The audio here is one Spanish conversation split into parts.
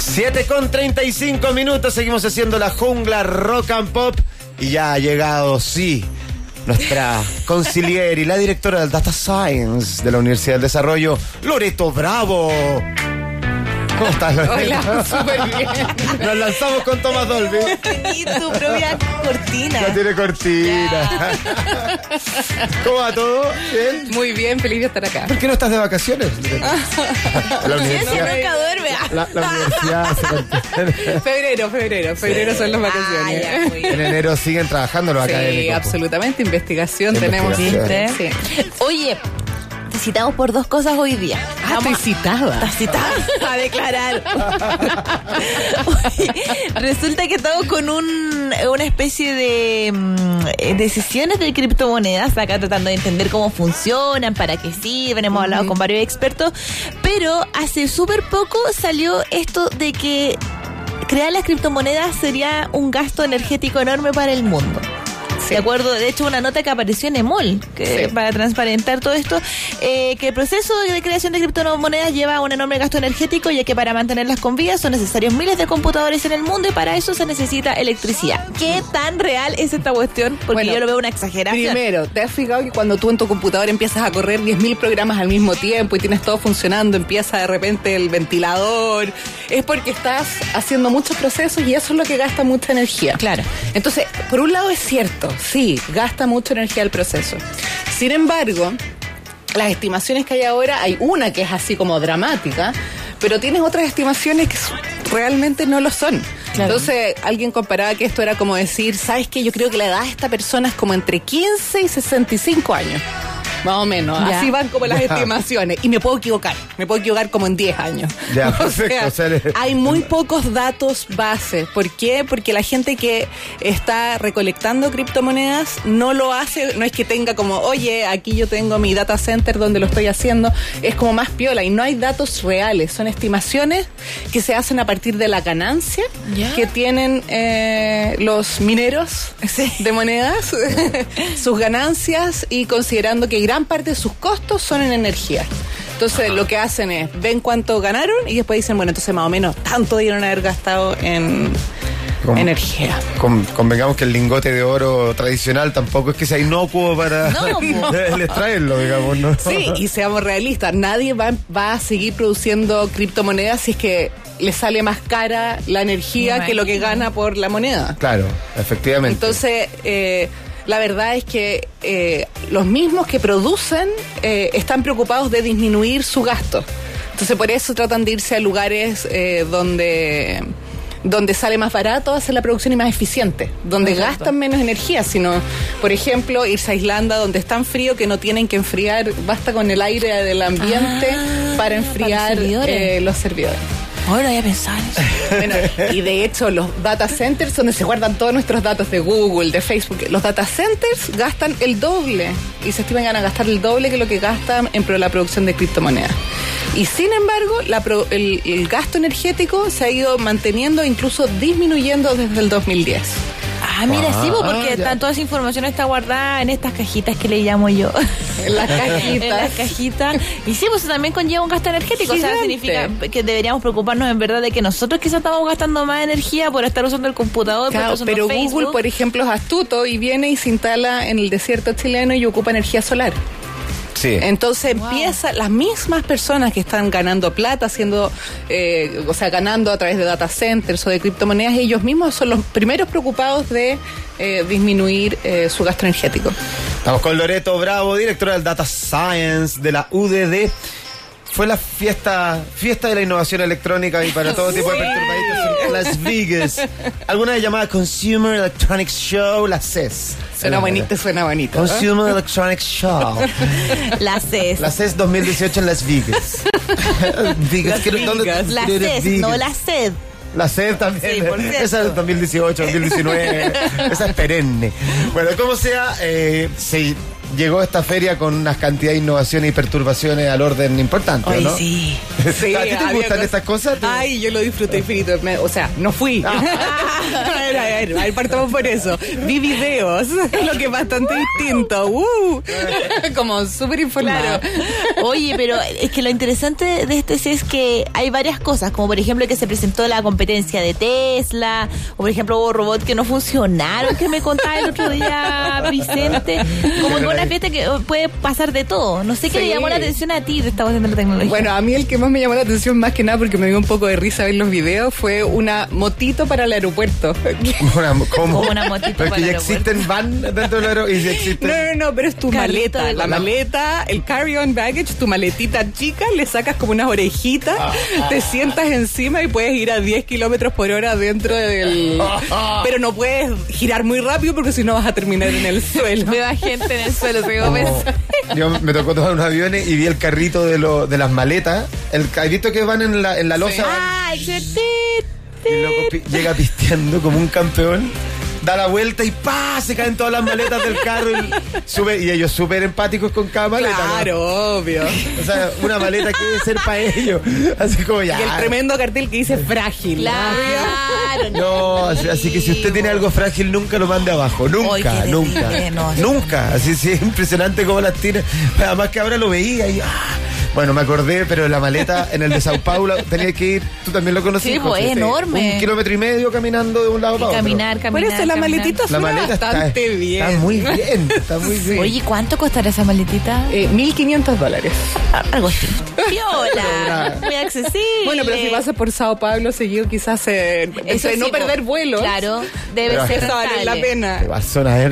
7:35, seguimos haciendo la jungla rock and pop y ya ha llegado, sí, nuestra conciliere y la directora del Data Science de la Universidad del Desarrollo, Loreto Bravo. ¿Cómo estás, Loreto? Hola, súper bien. Nos lanzamos con Tomás Dolby. Y tu propia cortina. Ya tiene cortina. ¿Cómo va todo? ¿Bien? Muy bien, feliz de estar acá. ¿Por qué no estás de vacaciones? La universidad. Nunca duerme. La universidad Febrero son las vacaciones. Ya, muy bien. En enero siguen trabajando los Sí, académicos. absolutamente, investigación tenemos. Investigación. Sí. Oye, te citamos por dos cosas hoy día. Estoy citada. Estás citada a declarar. Oye, resulta que estamos con una especie de sesiones de criptomonedas, acá tratando de entender cómo funcionan, para qué sirven, hemos hablado con varios expertos, pero hace súper poco salió esto de que crear las criptomonedas sería un gasto energético enorme para el mundo. Sí. De acuerdo, de hecho una nota que apareció en EMOL Sí. para transparentar todo esto, que el proceso de creación de criptomonedas lleva a un enorme gasto energético, ya que para mantenerlas con vida son necesarios miles de computadores en el mundo y para eso se necesita electricidad. ¿Qué tan real es esta cuestión? Porque Bueno, yo lo veo una exageración. Primero, ¿te has fijado que cuando tú en tu computador empiezas a correr 10.000 programas al mismo tiempo y tienes todo funcionando, empieza de repente el ventilador? Es porque estás haciendo muchos procesos y eso es lo que gasta mucha energía. Claro. Entonces, por un lado es cierto, sí, gasta mucha energía el proceso. Sin embargo, las estimaciones que hay ahora, hay una que es así como dramática, pero tienes otras estimaciones que realmente no lo son. Claro. Entonces, alguien comparaba que esto era como decir, ¿sabes qué? Yo creo que la edad de esta persona es como entre 15 y 65 años. Más o menos, Ya. así van como las Ya. estimaciones. Y me puedo equivocar como en 10 años. Ya, O perfecto, sea, hay muy pocos datos base. ¿Por qué? Porque la gente que está recolectando criptomonedas no lo hace, no es que tenga como, oye, aquí yo tengo mi data center donde lo estoy haciendo, es como más piola y no hay datos reales, son estimaciones que se hacen a partir de la ganancia Ya. que tienen los mineros de monedas, sus ganancias y considerando que gran parte de sus costos son en energía. Entonces lo que hacen es, ven cuánto ganaron y después dicen, bueno, entonces más o menos tanto debieron haber gastado en energía. Convengamos que el lingote de oro tradicional tampoco es que sea inocuo para No, el extraerlo, digamos, ¿no? Sí, y seamos realistas, nadie va a seguir produciendo criptomonedas si es que le sale más cara la energía que lo que gana por la moneda. Claro, efectivamente. Entonces, la verdad es que los mismos que producen están preocupados de disminuir su gasto. Entonces, por eso tratan de irse a lugares donde sale más barato hacer la producción y más eficiente, donde Exacto. gastan menos energía, sino, por ejemplo, irse a Islanda donde es tan frío que no tienen que enfriar, basta con el aire del ambiente para enfriar los servidores. Ahora ya pensaba en eso. Bueno, y de hecho los data centers donde se guardan todos nuestros datos de Google, de Facebook, los data centers gastan el doble y se estiman que van a gastar el doble que lo que gastan en la producción de criptomonedas. Y sin embargo, el gasto energético se ha ido manteniendo e incluso disminuyendo desde el 2010. Ah, mira, sí, porque toda esa información está guardada en estas cajitas que le llamo yo. En las cajitas. En las cajitas. Y sí, pues también conlleva un gasto energético. O sea, Gigante. significa que deberíamos preocuparnos en verdad de que nosotros quizás estamos gastando más energía por estar usando el computador, por Claro, estar usando pero Facebook. Google, por ejemplo, es astuto y viene y se instala en el desierto chileno y ocupa energía solar. Sí. Entonces empieza, las mismas personas que están ganando plata, ganando a través de data centers o de criptomonedas, ellos mismos son los primeros preocupados de disminuir su gasto energético. Estamos con Loreto Bravo, directora del Data Science de la UDD. Fue la fiesta de la innovación electrónica y para todo tipo de perturbaditos en Las Vegas. Alguna vez llamada Consumer Electronics Show, la CES. Suena bonito. Consumer Electronics Show. La CES. La CES 2018 en Las Vegas. ¿Dónde? La CES, no la SED. La sed también. Sí, por cierto. Esa es 2018, 2019. Esa es perenne. Bueno, como sea, se llegó esta feria con unas cantidades de innovaciones y perturbaciones al orden importante, Hoy ¿no? sí. Sí, ¿A ti te había gustan cosas- estas cosas? Ay, yo lo disfruté infinito. O sea, no fui. A ver, partamos por eso. Vi videos, lo que es bastante distinto. Como súper informado. Oye, pero es que lo interesante de este es que hay varias cosas, como por ejemplo que se presentó la competencia de Tesla, o por ejemplo hubo robots que no funcionaron, que me contaba el otro día Vicente, como que una fiesta que puede pasar de todo. No sé qué le llamó la atención a ti de esta cuestión de la tecnología. Bueno, a mí el que más me llamó la atención, más que nada porque me dio un poco de risa ver los videos, fue una motito para el aeropuerto. ¿Cómo? Como una motito Pero es para que el ya aeropuerto. existen van dentro del aeropuerto y ya existen... No, pero es tu Carrito maleta. de La la- maleta, el carry-on baggage, tu maletita chica, le sacas como unas orejitas, te sientas encima y puedes ir a 10 kilómetros por hora dentro del... Pero no puedes girar muy rápido porque si no vas a terminar en el suelo. Veo a gente en el suelo, te digo, Yo me tocó tomar unos aviones y vi el carrito de las maletas. ¿Has visto que van en la losa? ¡ah, excelente! Y el loco llega pisteando como un campeón, da la vuelta y ¡pa! Se caen todas las maletas del carro y ellos súper empáticos con cada maleta. ¿no? Claro, obvio. O sea, una maleta que debe ser para ellos. Así como ya. Y el tremendo cartel que dice frágil. Claro, No, así que si usted tiene algo frágil, nunca lo mande abajo. Ay, qué Nunca, terrible, nunca. no, Nunca. Así sí, es impresionante cómo las tira. Además que ahora lo veía y... Bueno, me acordé, pero la maleta en el de Sao Paulo tenía que ir, tú también lo conociste. Sí, pues, es enorme. 1,5 kilómetros caminando de un lado para otro. Caminar. Por eso la maletita La suena maleta bastante bien. Está muy bien, está muy bien. Oye, ¿cuánto costará esa maletita? $1,500. Algo así. Viola. Muy accesible. Bueno, pero si pasas por Sao Paulo seguido, quizás Eso entre no sí, perder vuelos. Claro, debe Pero ser Eso vale la rentable. pena. Te vas a ver.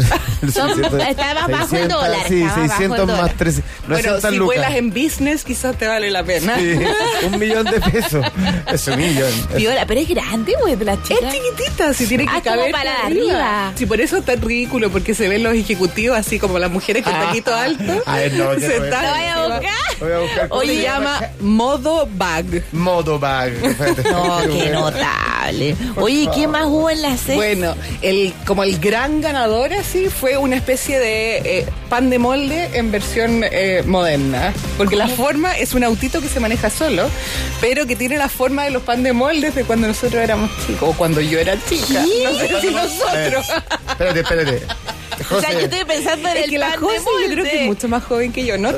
Está más bajo el dólar, Sí, está más bajo el 600 dólar. más 300. Bueno, 900 si lucas. vuelas en business, quizás te vale la pena. Sí, $1.000.000. Es $1 millón. Viola, pero es grande, güey, de la chica. Es chiquitita, si tiene que Ah, como caber para arriba. arriba. Sí, por eso es tan ridículo, porque se ven los ejecutivos así como las mujeres con taquito alto. Ay, no, ya no sentadas ¿La vaya a encima. buscar? Voy a buscar cómo Oye, se llama modo bag. Modo bag. No, qué notable. Oye, ¿qué más hubo en la serie? Bueno, como el gran ganador así fue una especie de pan de molde en versión moderna. Porque la forma es un autito que se maneja solo, pero que tiene la forma de los pan de moldes de cuando nosotros éramos chicos, o cuando yo era chica. No sé si nosotros. Espérate. O sea, José, yo estoy pensando en Es el que la pan José de yo creo que es molde. mucho más joven que yo, ¿no?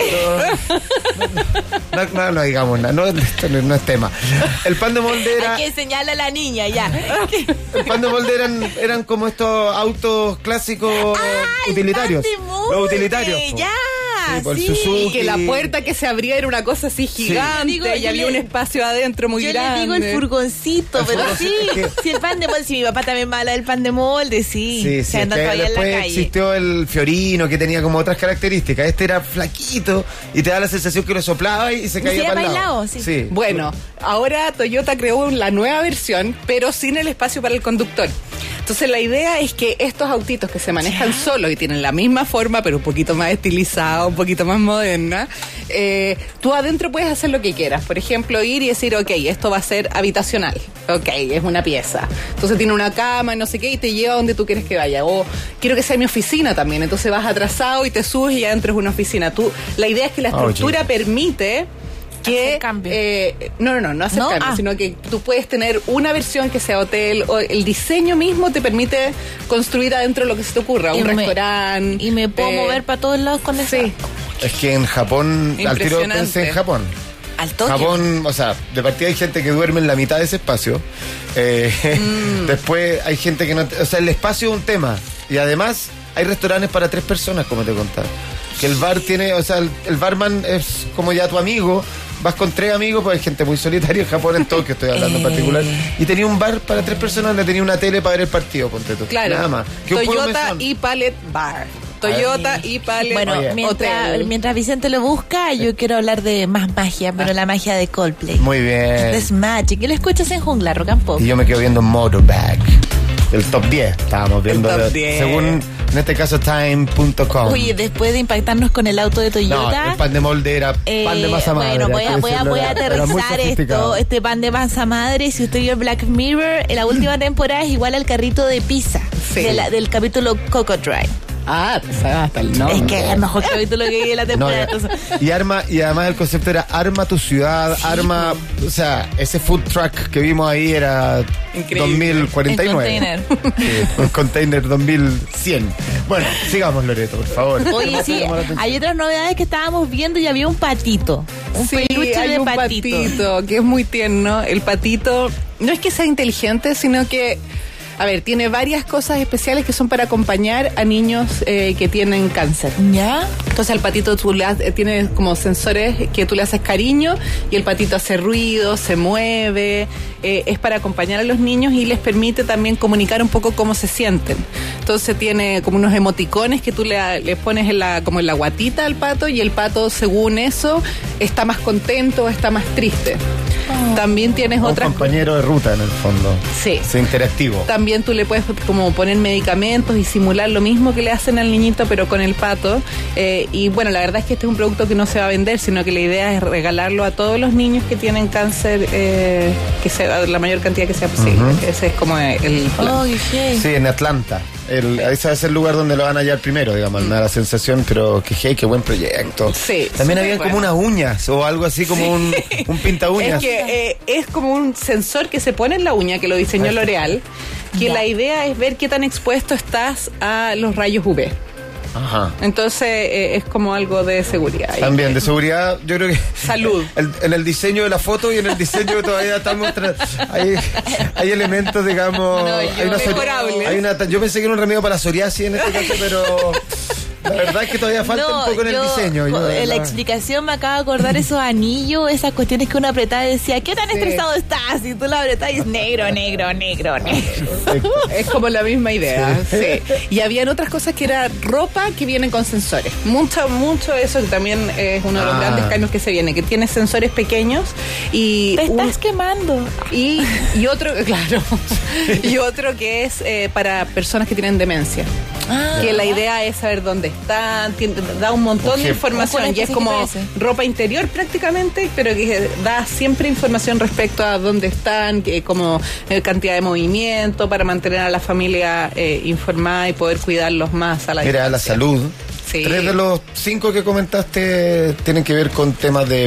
no digamos nada, no, esto no es tema. El pan de molde era... Hay que enseñarle a la niña, ya. El pan de molde eran como estos autos clásicos utilitarios. El pan de molde, Los utilitarios. po. ya, Sí, por el sí. Suzuki. Y que la puerta que se abría era una cosa así gigante Yo y digo, había yo un le- espacio adentro muy Yo grande. le digo el furgoncito, El pero furgoncito, sí. es que- Si el pan de molde, si mi papá también va a hablar del pan de molde, sí. Sí, Se es anda que todavía en la después calle. existió el Fiorino que tenía como otras características. Este era flaquito y te da la sensación que lo soplaba y se caía se para el iba lado. para el lado, sí. Bueno, ahora Toyota creó la nueva versión, pero sin el espacio para el conductor. Entonces la idea es que estos autitos que se manejan solos y tienen la misma forma, pero un poquito más estilizada, un poquito más moderna, tú adentro puedes hacer lo que quieras. Por ejemplo, ir y decir, ok, esto va a ser habitacional. Ok, es una pieza. Entonces tiene una cama, no sé qué, y te lleva donde tú quieres que vaya. O quiero que sea mi oficina también. Entonces vas atrasado y te subes y adentro es una oficina. La idea es que la estructura permite que Hacer cambio. no hacer ¿No? cambio, Ah. sino que tú puedes tener una versión que sea hotel, o el diseño mismo te permite construir adentro lo que se te ocurra, un restaurante. Y me puedo mover para todos lados con eso. Sí. Es que en Japón, al tiro Impresionante. pensé en Japón. Al toque. Japón, o sea, de partida hay gente que duerme en la mitad de ese espacio. Después hay gente que no... O sea, el espacio es un tema. Y además hay restaurantes para 3 personas, como te contaba. Que el bar tiene... O sea, el barman es como ya tu amigo. Vas con 3 amigos, pues hay gente muy solitaria en Japón, en Tokio estoy hablando en particular. Y tenía un bar para 3 personas, le tenía una tele para ver el partido, ponte tú. Claro. Nada más. Que un puro Toyota mesón. y Pallet Bar. Toyota y Pallet Bueno, Oye. mientras Vicente lo busca, yo quiero hablar de más magia, pero la magia de Coldplay. Muy bien. This Magic. ¿Qué lo escuchas en Jungla, Rock and Pop? Y yo me quedo viendo Motorbag. El top 10. Estábamos viendo, top 10. según, en este caso, time.com. Oye, después de impactarnos con el auto de no, Toyota. el pan de molde era pan de masa madre. Bueno, voy hay que decirlo, a era muy aterrizar sofisticado. este pan de masa madre. Si usted vio Black Mirror, en la última temporada es igual al carrito de pizza Sí. del capítulo Coco Drive. Te sabes hasta el nombre. Es que es el mejor capítulo que vi en la temporada. Y además el concepto era arma tu ciudad, arma, o sea, ese food truck que vimos ahí era Increíble. 2049. En Sí, un container 2100. Bueno, sigamos, Loreto, por favor. Oye, sí, hay otras novedades que estábamos viendo y había un patito. Un peluche hay de un patito. que es muy tierno. El patito no es que sea inteligente, sino que, a ver, tiene varias cosas especiales que son para acompañar a niños que tienen cáncer. ¿Ya? Entonces el patito tiene como sensores que tú le haces cariño y el patito hace ruido, se mueve, es para acompañar a los niños y les permite también comunicar un poco cómo se sienten. Entonces tiene como unos emoticones que tú le pones como en la guatita al pato y el pato, según eso, está más contento o está más triste. También tienes Un otras compañero de ruta en el fondo. Sí. Es interactivo. También tú le puedes como poner medicamentos y simular lo mismo que le hacen al niñito, pero con el pato. Y bueno, la verdad es que este es un producto que no se va a vender, sino que la idea es regalarlo a todos los niños que tienen cáncer, que sea la mayor cantidad que sea posible. Ese es como el plan. Oh, qué Sí, en Atlanta. Ese es el lugar donde lo van a hallar primero, digamos. Me da la sensación, pero qué buen proyecto. Sí, También súper habían como bueno. unas uñas o algo así como un pinta uñas. Es que es como un sensor que se pone en la uña, que lo diseñó L'Oreal, que la idea es ver qué tan expuesto estás a los rayos UV. Ajá. Entonces es como algo de seguridad. También de seguridad, yo creo que Salud. En el diseño de la foto y en el diseño todavía estamos hay elementos, digamos, No, hay una mejorables. yo pensé que era un remedio para la psoriasis en este caso, pero la verdad es que todavía falta un poco en el diseño. La explicación me acaba de acordar esos anillos, esas cuestiones que uno apretaba y decía, ¿qué tan estresado estás? Y tú la apretas y es negro. Es como la misma idea, sí. Y habían otras cosas que era ropa que vienen con sensores. Mucho eso que también es uno de los grandes cambios que se viene, que tiene sensores pequeños y Te estás quemando. y otro, claro, y otro que es para personas que tienen demencia. Que la idea es saber dónde están, da un montón de información y es como ropa interior prácticamente, pero que da siempre información respecto a dónde están, como cantidad de movimiento para mantener a la familia informada y poder cuidarlos más a la Mira, la salud. Sí. 3 de los 5 que comentaste tienen que ver con temas de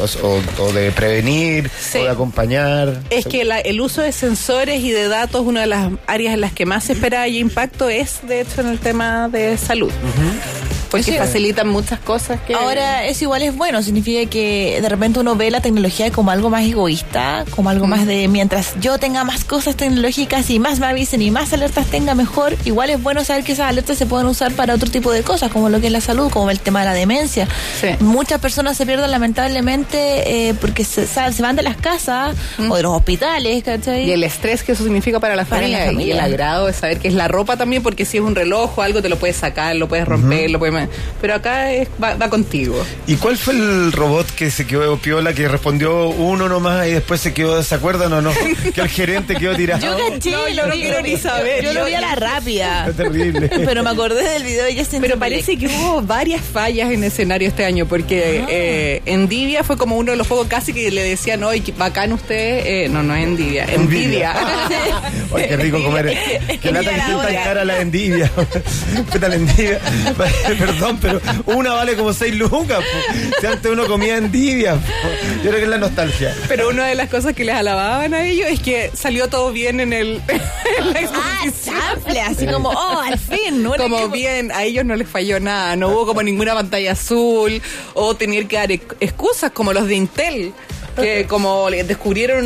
o de prevenir, Sí. o de acompañar. Es que el uso de sensores y de datos, una de las áreas en las que más se espera y impacto es, de hecho, en el tema de salud. Porque Sí. facilitan muchas cosas que... Ahora, eso igual es bueno, significa que de repente uno ve la tecnología como algo más egoísta, como algo más de mientras yo tenga más cosas tecnológicas y más me avisen y más alertas tenga mejor, igual es bueno saber que esas alertas se pueden usar para otro tipo de cosas, como lo que es la salud, como el tema de la demencia. Sí. Muchas personas se pierden lamentablemente porque se van de las casas o de los hospitales, ¿cachai? Y el estrés que eso significa para la Para la familia, familia. y el agrado de saber que es la ropa también, porque si es un reloj o algo te lo puedes sacar, lo puedes romper, lo puedes... Pero acá va contigo. ¿Y cuál fue el robot que se quedó piola, que respondió uno nomás y después se quedó, ¿se acuerdan o no? Que el gerente quedó tirado. Yo caché, No, yo no quiero ni saber. Yo lo vi a la rápida. Fue terrible. Pero me acordé del video y ya sentí. Pero parece que hubo varias fallas en escenario este año, porque Envidia fue como uno de los juegos casi que le decían, oye, bacán usted, no es Envidia, Envidia. Ay, qué rico comer. Que lata que esté tan cara la envidia. ¿Qué tal envidia? Perdón, pero una vale como 6 lucas. Po. Si antes uno comía envidia. Po. Yo creo que es la nostalgia. Pero una de las cosas que les alababan a ellos es que salió todo bien en la exposición. Sample, así como, al fin, ¿no? Como bien, a ellos no les falló nada, no hubo como ninguna pantalla azul o tener que dar excusas como los de Intel. Que como descubrieron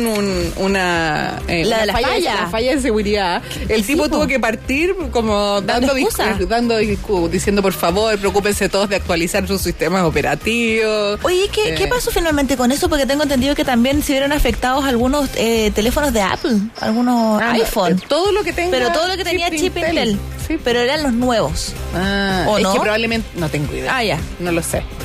una La de la falla. la falla de seguridad, el tipo Sí, tuvo po. que partir como Dando excusas. diciendo por favor, preocúpense todos de actualizar sus sistemas operativos. Oye, ¿qué pasó finalmente con eso? Porque tengo entendido que también se vieron afectados algunos teléfonos de Apple, algunos iPhone. Todo lo que tenga Pero todo lo que tenía chip Intel. Sí. Pero eran los nuevos. Ah, ¿O es no? que probablemente no tengo idea. Ah, ya. No lo sé.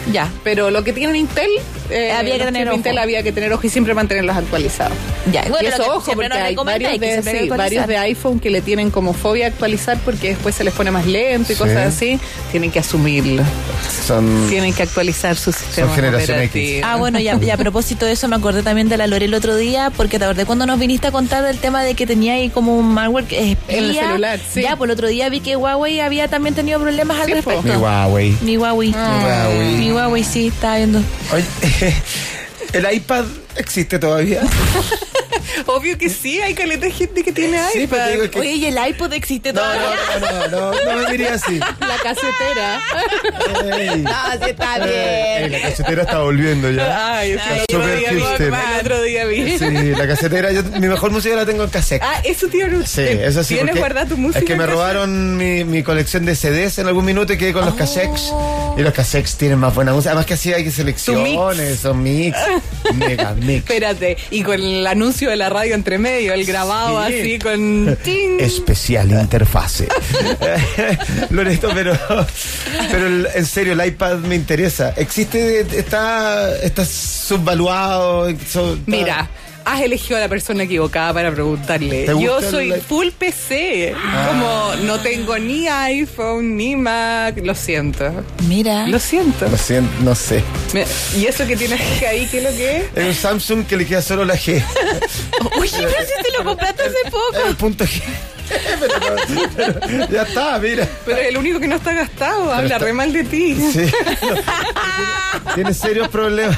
Ya. Pero lo que tienen Intel, Había que los tener chips Intel ojo. había que tener ojo y siempre mantenerlos actualizados. Ya. Bueno, Y eso, lo que ojo, siempre porque nos hay recomendáis, varios que de, siempre hay sí, que varios actualizar. de iPhone que le tienen como fobia a actualizar porque después se les pone más lento y Sí. cosas así. Tienen que asumirlo. Tienen que actualizar su sistema generación operativo. Ah, bueno, y a propósito de eso, me acordé también de la Lore el otro día, porque te acordé cuando nos viniste a contar del tema de que tenía ahí como un malware que espía. En el celular, sí. Ya, pues el otro día vi que Huawei había también tenido problemas al Sí, po. respecto. Mi Huawei. Mi Huawei. Huawei. Mi Huawei, sí, estaba viendo. Oye, ¿el iPad existe todavía? Obvio que sí, hay caleta de gente que tiene Sí, iPad. pero digo que- Oye, ¿y el iPod existe No, todavía? no me diría así. La casetera. Ey. No, sí está Ey, bien. la casetera está volviendo ya. Ay, Ay, el otro super día vi, hipster. el otro día vi. Sí, la casetera, mi mejor música la tengo en cassette. Ah, eso tío. Sí, eso sí. ¿Tienes porque guardada tu música? Es que me en casa? robaron mi colección de CDs en algún minuto y quedé con los cassettes. Oh. Y los cassettes tienen más buena música. Además que así hay que selecciones, son mix, mega mix. Espérate, y con el anuncio de la radio entre medio, el grabado Sí. así con... ¡ting! Especial interfase. Loreto, pero en serio, el iPad me interesa. Existe, está subvaluado. Mira, has elegido a la persona equivocada para preguntarle. ¿Te Yo gusta soy el- full PC. Como no tengo ni iPhone ni Mac. Lo siento. Mira. Lo siento. Lo siento, no sé. ¿Y eso que tienes ahí, qué es lo que es? Es un Samsung que le queda solo la G. Oye, pero si te lo compraste hace poco. El punto G. Pero ya está, mira. Pero es el único que no está gastado. Habla está- re mal de ti. Sí. Tiene serios problemas.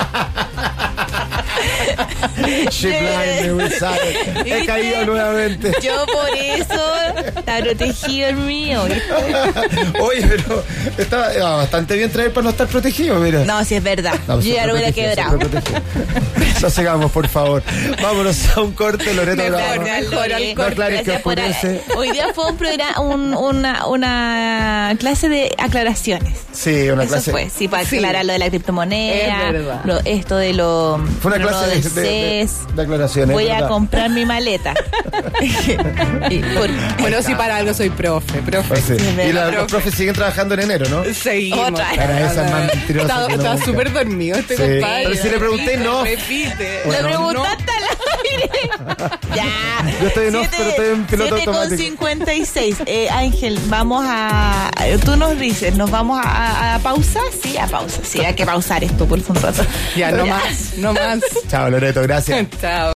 She blind me with silence. He caído nuevamente. Yo por eso está protegido el mío. Oye, pero estaba bastante bien traer para no estar protegido, mira. No, si es verdad. No, Yo ya lo hubiera siempre quebrado. protegido, siempre protegido. No sigamos, por favor. Vámonos a un corte, Loreto. Mejor, Bravo. mejor al No, corte. claro, es que Gracias por- ponerse- Hoy día fue un programa, una clase de aclaraciones. Sí, una Eso clase. fue, sí, para Sí. aclarar lo de la criptomoneda, Es verdad. esto de lo Fue una lo clase del de CES. aclaraciones. Voy a ¿verdad? comprar mi maleta. Bueno, sí, para algo soy profe. Pues sí. Sí, es Y verdad, los profes siguen trabajando en enero, ¿no? Seguimos. Otra. Para esa es más mentirosa que Estaba nunca. súper dormido este Sí. compadre. Pero si le pregunté, no. Repite. Lo preguntaste al aire. Ya. Yo estoy en off, pero estoy en piloto automático. 7:56. Ángel, vamos a. Tú nos dices, ¿nos vamos a pausar? Sí, a pausa. Sí, hay que pausar esto por un rato. Ya, no más, no más. Chao, Loreto, gracias. Chao.